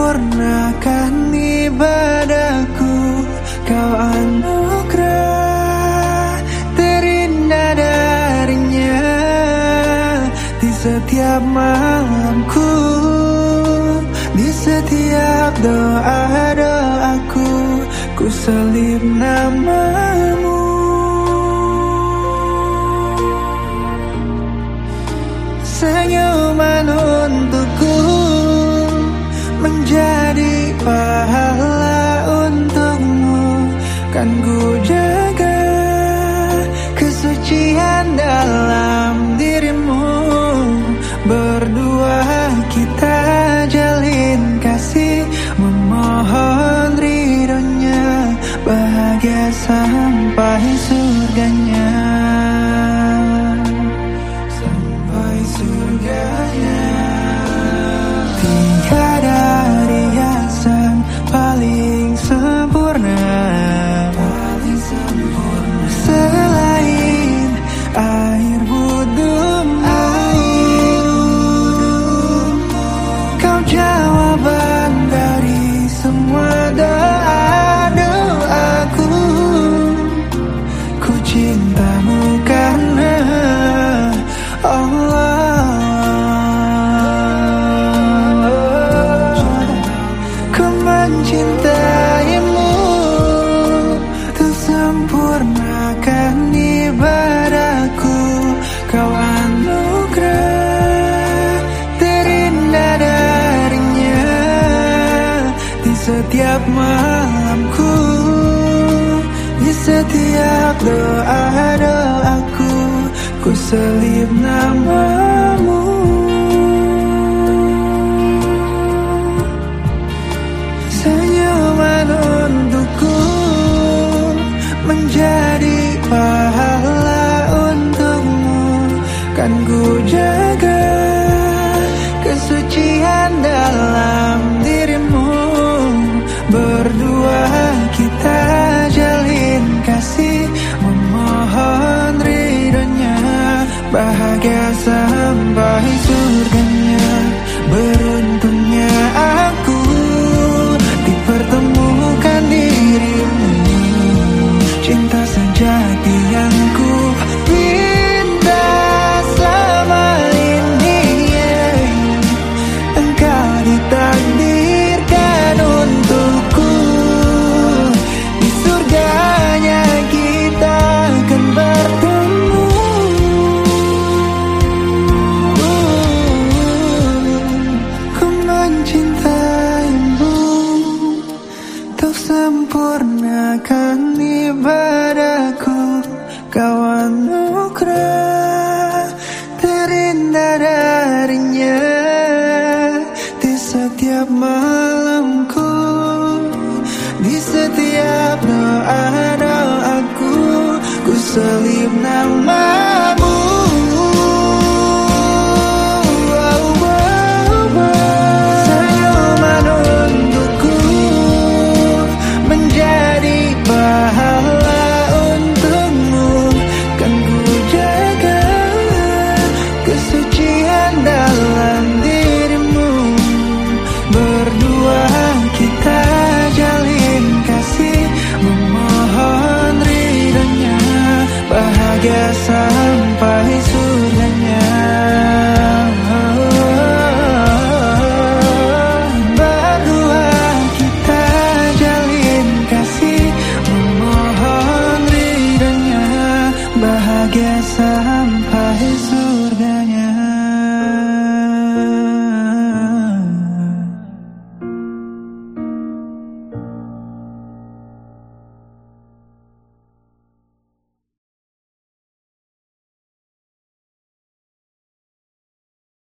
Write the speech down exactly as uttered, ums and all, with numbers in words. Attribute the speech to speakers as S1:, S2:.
S1: sempurnakan ibadahku. Kau anugerah terindah darinya. Di setiap malamku, di setiap doa-doaku, ku selip namamu. Senyuman untukku menjadi pahala untukmu. Kan ku jaga kesucian dalam dirimu. Berdua kita jalin kasih, memohon ridhonya, bahagia sampai surganya. Tiada riasan paling sempurna, paling sempurna selain air wudhumu. Kau jawaban dari semua doa-doaku. Ku cintamu karena Allah. Mencintaimu, tuh sempurnakan ibadahku. Kau anugerah terindah darinya. Di setiap malamku, di setiap doa-doaku, ku selip namamu. Senyuman untukku menjadi pahala untukmu. Kan ku jaga kesucian dalam dirimu. Berdua kita jalin kasih, memohon ridhonya, bahagia sampai surganya. Beruntungnya